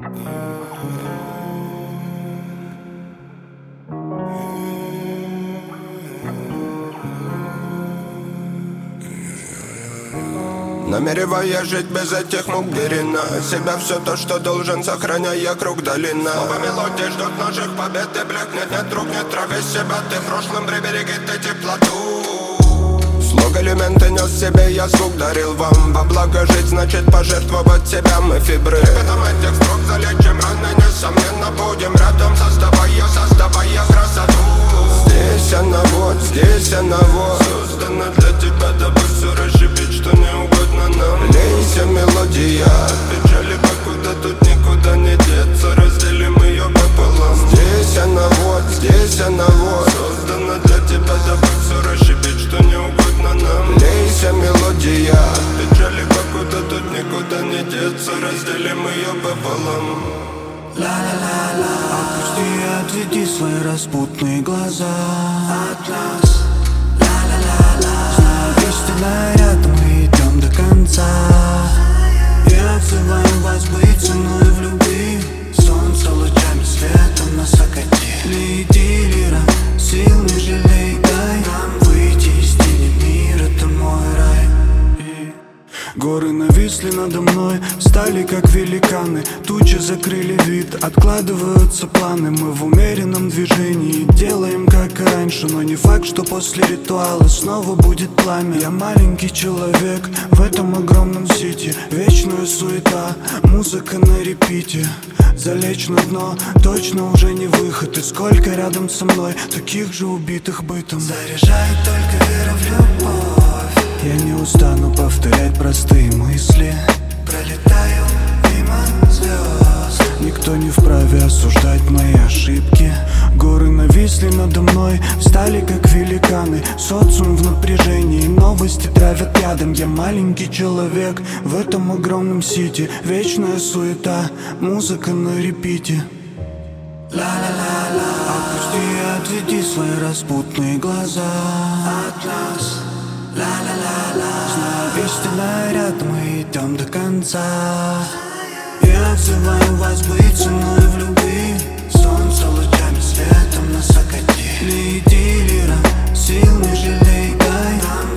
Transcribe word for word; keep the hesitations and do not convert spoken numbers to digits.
Намереваясь жить без этих мук берена себя все то, что должен, сохраняя круг долина. Снова мелодии ждут наших побед и блекнет, нет друг, нет трави себя. Ты в прошлом прибереги ты теплоту. Слог элементы нес себе, я звук дарил вам. Во благо жить значит пожертвовать себя, мы фибры. Ребятам этих строк залечим раны, несомненно будем рядом, создавая, создавая красоту. Здесь она вот, здесь она вот, создана для тебя, дабы все расшибить, что не угодно нам. Лейся мелодия, печали покуда тут никуда не деться, разделим ее пополам. Здесь она вот, здесь она вот, создана для тебя, дабы все расшибить, что не угодно нам. Лейся мелодия, печали покуда тут никуда не деться, разделим ее пополам. Ла-ла-ла-ла, опусти и отведи свои распутные глаза от нас. Ла-ла-ла-ла, знаю, истинная рядом, мы идем до конца. И отзываем вас быть со мной в любви. Солнце лучами светом нас окати. Лети, лира, сил не жалей, дай нам выйти из тени. Мир — это мой рай. Горы нависли надо мной, стали как великаны. Тучи закрыли вид, откладываются планы. Мы в умеренном движении, делаем как и раньше. Но не факт, что после ритуала снова будет пламя. Я маленький человек в этом огромном сити. Вечная суета, музыка на репите. Залечь на дно точно уже не выход. И сколько рядом со мной таких же убитых бытом. Заряжает только вера в любовь. Я не устану повторять простые мысли. Пролетаю мимо звезд. Никто не вправе осуждать мои ошибки. Горы нависли надо мной, встали как великаны. Социум в напряжении, новости травят ядом. Я маленький человек в этом огромном сити. Вечная суета, музыка на репите. Ла-ла-ла-ла, опусти и отведи свои распутные глаза от нас. Ла-ла-ла-ла, знаю, истинная рядом, мы идем до конца. И отзываем вас быть со мной в любви. Солнце лучами светом нас окати. Лети, лира, сил не жалей, дай нам